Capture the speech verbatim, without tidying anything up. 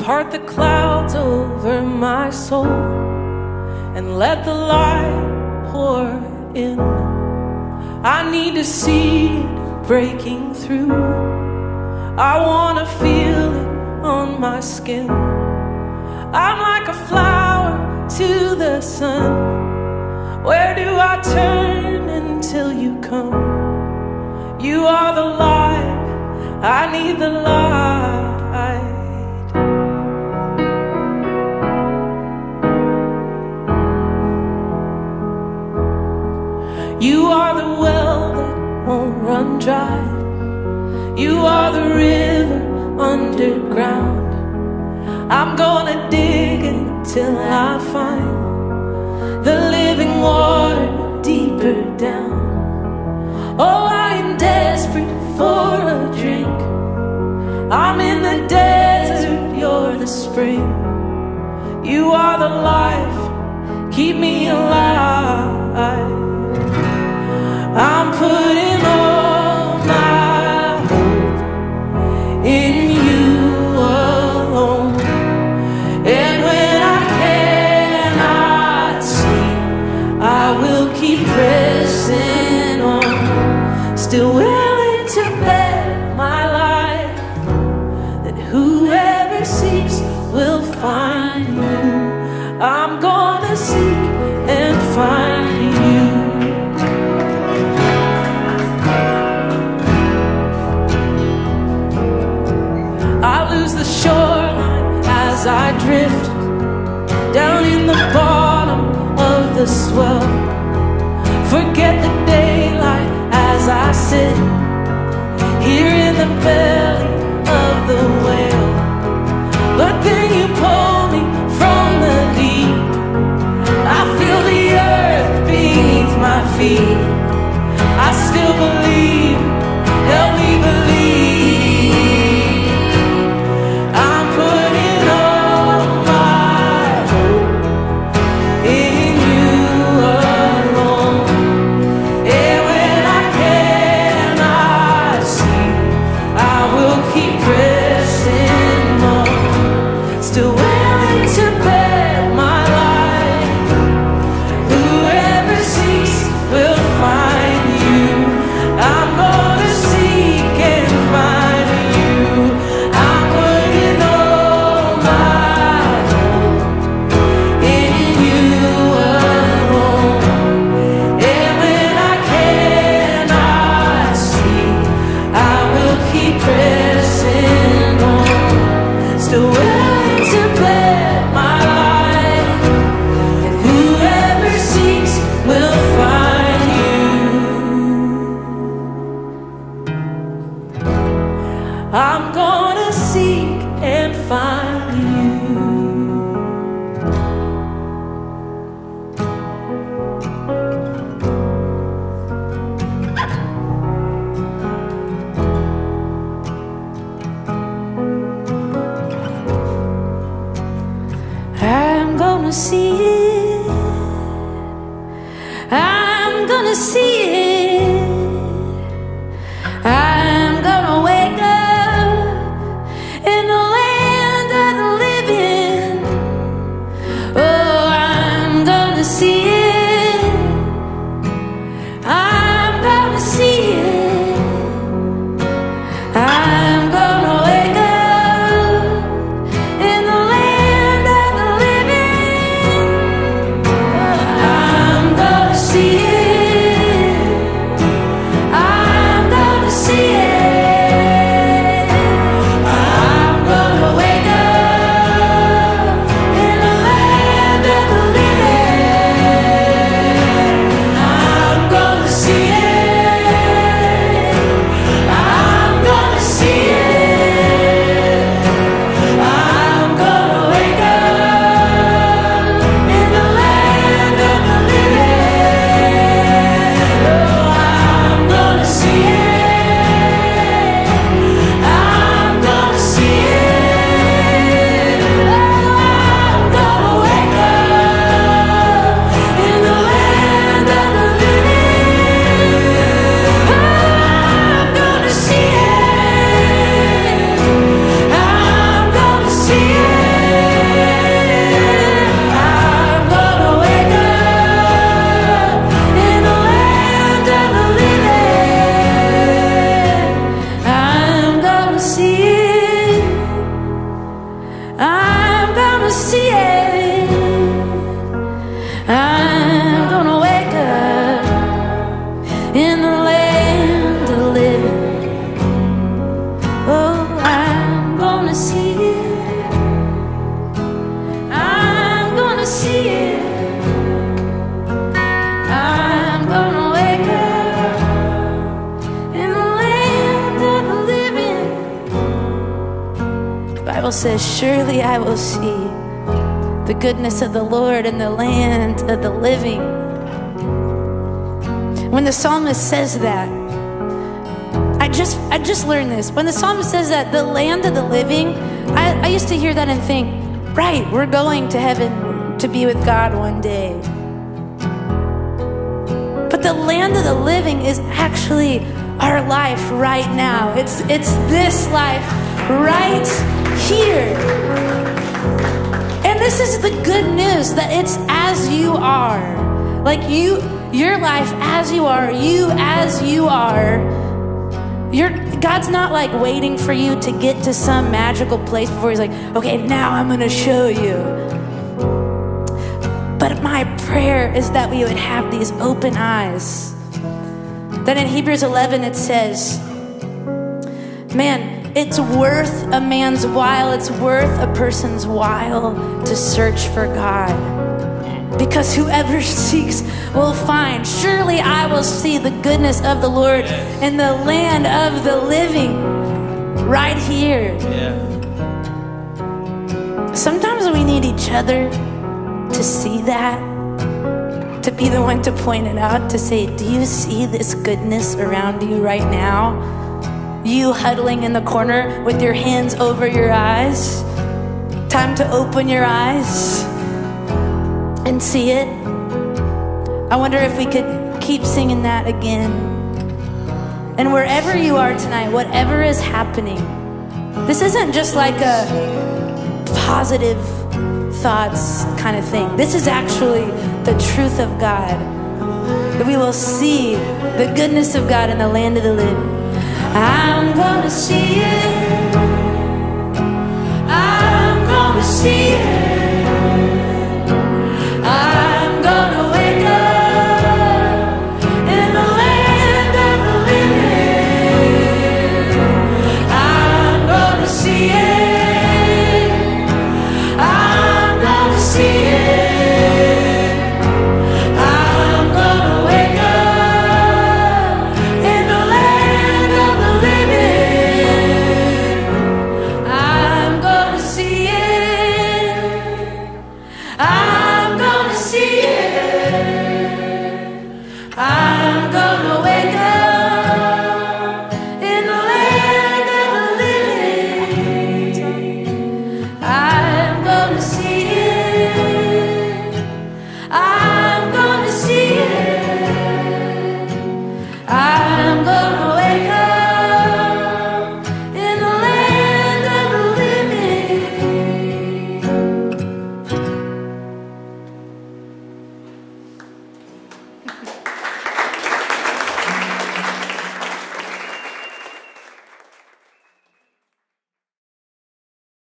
Part the clouds over my soul and let the light pour in. I need to see it breaking through. I want to feel it on my skin. I'm like a flower to the sun. Where do I turn until you come? You are the light, I need the light. You are the well that won't run dry. You are the river underground. I'm gonna dig until I find the living water deeper down. Oh, I am desperate for a drink. I'm in the desert, you're the spring. You are the life, keep me alive. I'm putting all my hope in you alone. And when I cannot see, I will keep pressing on. Still willing to bet my life that whoever seeks will find you. I'm gonna seek and find you. I lose the shoreline as I drift down in the bottom of the swell. Forget the daylight as I sit here in the belly of the whale. But then you pull me from the deep. I feel the earth beneath my feet. I still believe, help me believe. I'm gonna seek and find you. I'm gonna see it. I'm gonna see it. I'm gonna wake up in the land of the living. Oh, I'm gonna see it. I'm gonna see it. I'm gonna wake up in the land of the living. Oh, I'm gonna see it. says, surely I will see the goodness of the Lord in the land of the living. When the psalmist says that, I just I just learned this. When the psalmist says that, the land of the living, I, I used to hear that and think, right, we're going to heaven to be with God one day. But the land of the living is actually our life right now. It's it's this life right here. And this is the good news, that it's as you are. Like you, your life as you are, you as you are. You're, God's not like waiting for you to get to some magical place before he's like, okay, now I'm gonna show you. But my prayer is that we would have these open eyes. That in Hebrews eleven it says, man, it's worth a man's while, it's worth a person's while to search for God. Because whoever seeks will find. Surely I will see the goodness of the Lord in the land of the living, right here. Yeah. Sometimes we need each other to see that, to be the one to point it out, to say, do you see this goodness around you right now? You huddling in the corner with your hands over your eyes. Time to open your eyes and see it. I wonder if we could keep singing that again. And wherever you are tonight, whatever is happening, this isn't just like a positive thoughts kind of thing. This is actually the truth of God. That we will see the goodness of God in the land of the living. I'm gonna see it. I'm gonna see it. I'm gonna wake up in the land of the living. I'm gonna see it. I'm gonna see it. I'm gonna wake up in the land of the living. I'm gonna see it. I'm gonna see it. I'm gonna wake up.